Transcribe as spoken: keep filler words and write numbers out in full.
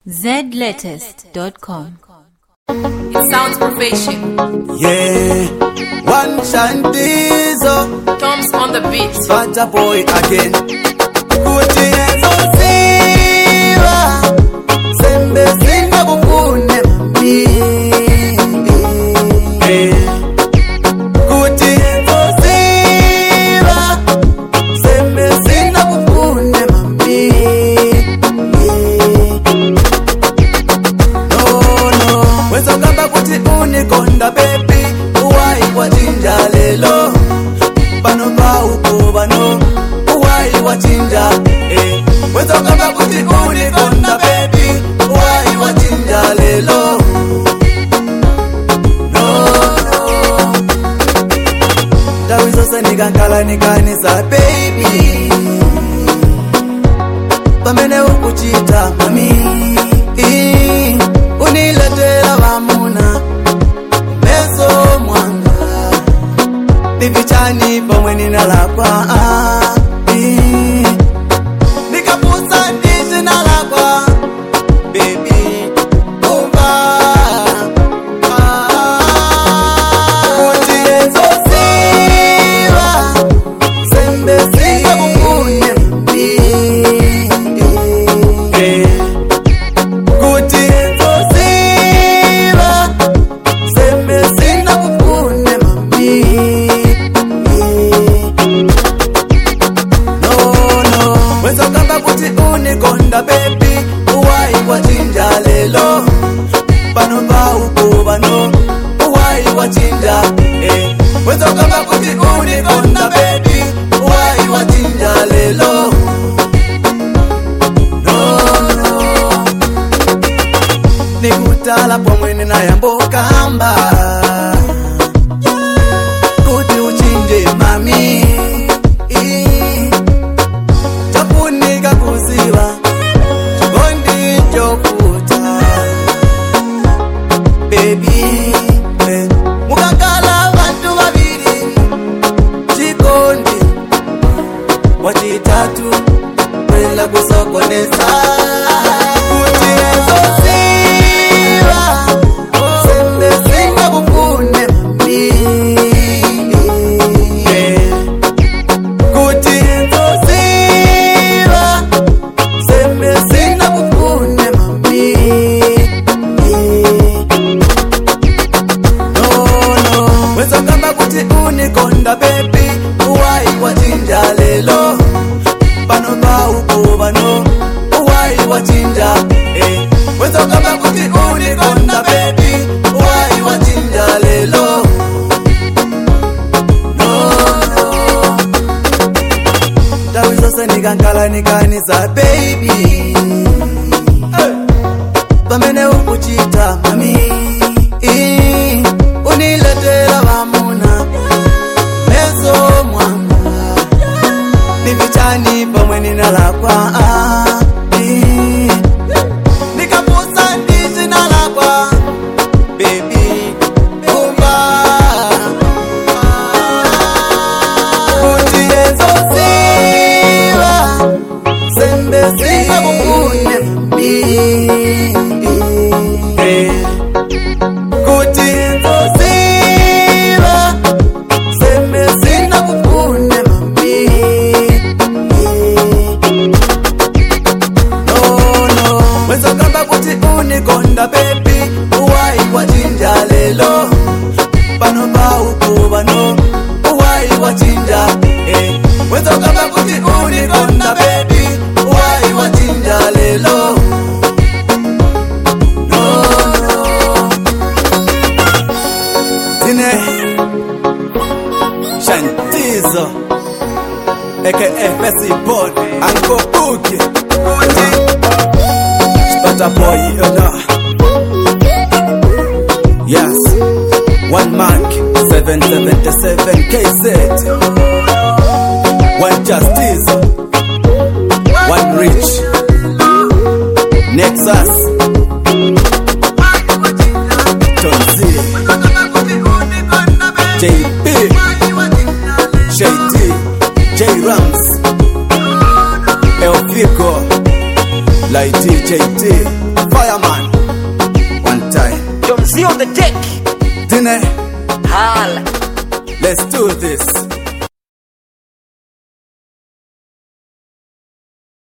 Z latest dot com. It sounds professional. Yeah, one Shantizo Tom's on the beat. Fata boy again. Kuti ezo siwa sembe singa bukune mami. Kuti ezo siwa sembe singa bukune mami. No no, wezo kamba kuti unikonda baby, uwai kwa jinja lelo. Bano ba uko bano uwai wachinja eh wezo kamba kuti unikonda baby uwai wachinja lelo no no dawizo senikankala nikanisa baby pamene ukuchita mami uniletera vamuna meso mwanga Nivichani pomwe ninalakwa Nikapusa ndizi nalakwa Baby Umba Kuti ezo siwa Sembe singa bukune mbi Kuti ezo siwa Sembe singa bukune mbi Unikonda baby, uwai kwa jinja lelo. Bano ba uko bano, uwai wa jinja eh. Wezo kama kuti unikonda baby, uwai wa jinja lelo. No no, nikutala pomwe nina yambo kamba. Kuti uchinje mami. Kuziwa Chikondi chokuta Baby eh. Mukakala vantu vaviri Chikondi wachitatu Kwela kusokonesa Kuti ezo siwa Sembe singa bukune mami eh. Kuti ezo unikonda baby, uwai wa jinja lelo. Bano ba uko bano, uwai wa jinja eh. Wezo kama kuti unikonda baby, uwai wa jinja lelo. No no, dawizo senikankala nikanisa baby hey. Pamene ukuchita mami uniletera vamuna meso mwanga Nivichani pomwe ninalakwa Nikapusa ndizi nalakwa Baby Umba Kuti ezo siwa Sembe singa bukune mbi Kuti ezo siwa Sembe singa bukune mbi No no Wezo kamba kuti unikonda baby Uwai kwa jinja lelo. Bano ba uko bano uwai wa jinja eh. Wezo kamba kuti unikonda baby Uwai wa jinja lelo. No no Tine Shantizo aka Fessy Boy Uncle Boogie Spata boy you know. Yes One mark seven seventy-seven K Z One justice One rich Nexus Tonzi J B J T J Rams El Fico Light J T Z on the deck. Dine, Hala. let's do this.